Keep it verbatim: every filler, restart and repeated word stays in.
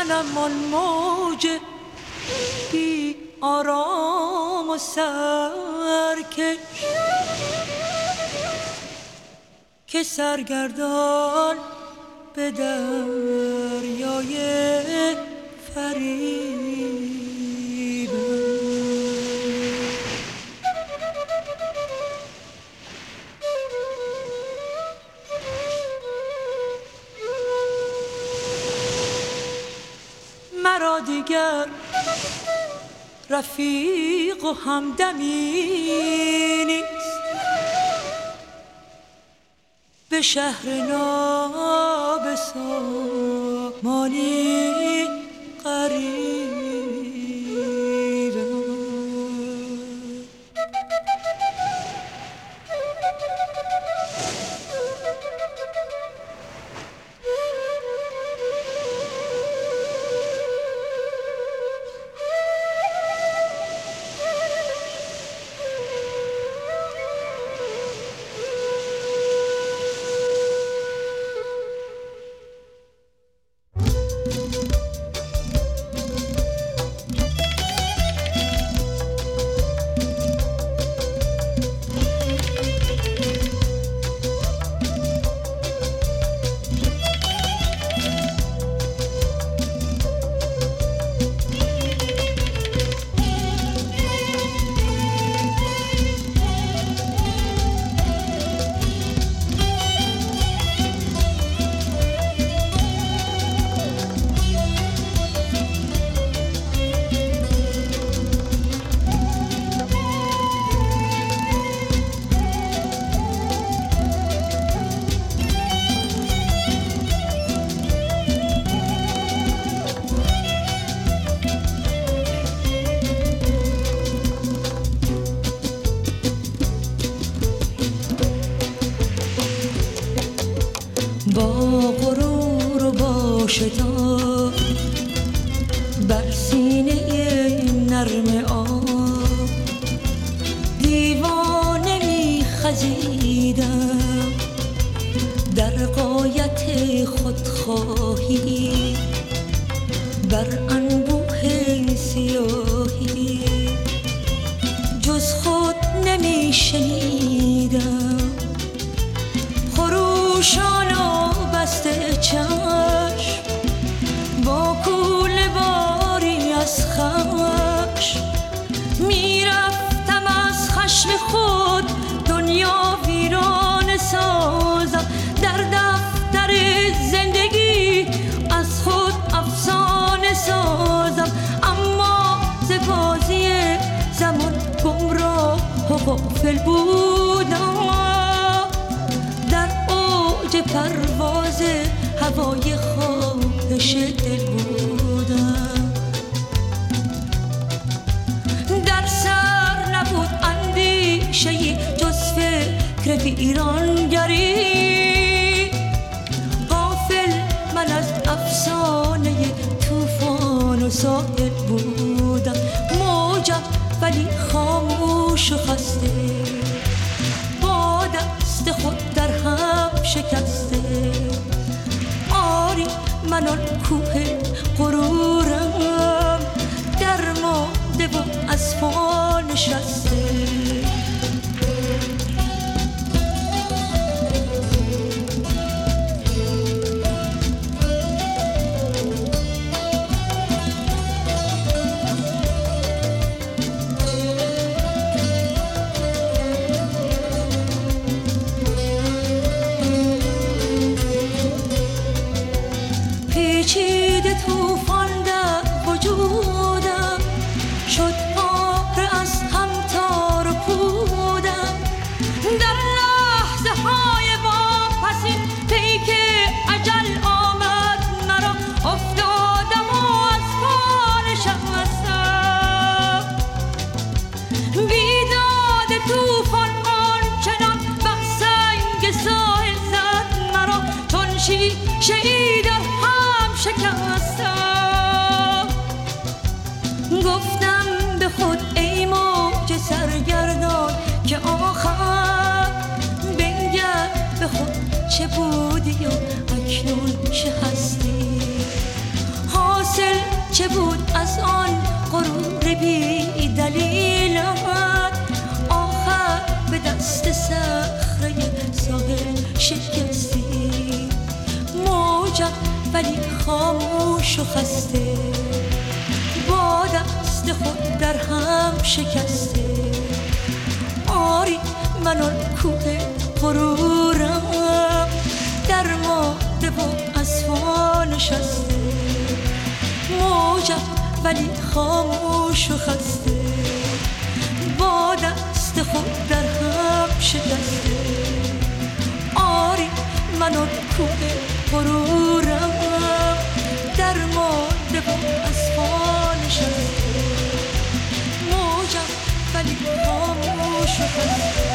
منم آن موج بی آرام و سرکش که سرگردان به دریای فریب. مرا دیگر رفیق و همدمی نیست، به شهر نابسامانی غریبم. با غرور و با شتاب بر سینه نرم آب دیوانه می خزیدم، در غایت خودخواهی بر انبوه سیاهی جز خود نمی شنیدم. خروشان و بسته چشم با کوله باری از خشم میرفتم از خشم خود دنیا ویران سازم، در دفتر زندگی از خود افسانه سازم. اما ز بازی زمان گمراه و غافل بودم، پرواز هوای خواهش دل بودم. در سر نبود اندیشه‌ای جز فکر ویرانگری، غافل من از افسانه طوفان و ساحل بودم. موجم ولی خاموش و خسته، با دست خود در هم شکسته. آری من آن کوه غرورم، درمانده و از پا نشسته. پیچیده طوفان در وجودم شد، پاره از هم تار و پودم. در لحظه های واپسین پیک اجل آمد مرا، افتادم و از پا نشستم. بیداد طوفان آنچنان بر سنگ ساحل زد مرا، چون شیشه در شکستم. گفتم به خود ای موج سرگردان که آخر بنگر به خود چه بودی و اکنون چه هستی. حاصل چه بود از آن غرور بی دلیلت؟ آخر به دست صخره ساحل شکستی، موجم ولی خاموش و خسته، با دست خود در هم شکسته. آری من آن کوه غرورم، در ماده و از فا نشسته، موجم ولی خاموش و خسته، با دست خود در هم شکسته. آری من آن کوه غرورم، در ماده و از فا نشسته، موجم ولی خاموش و خسته.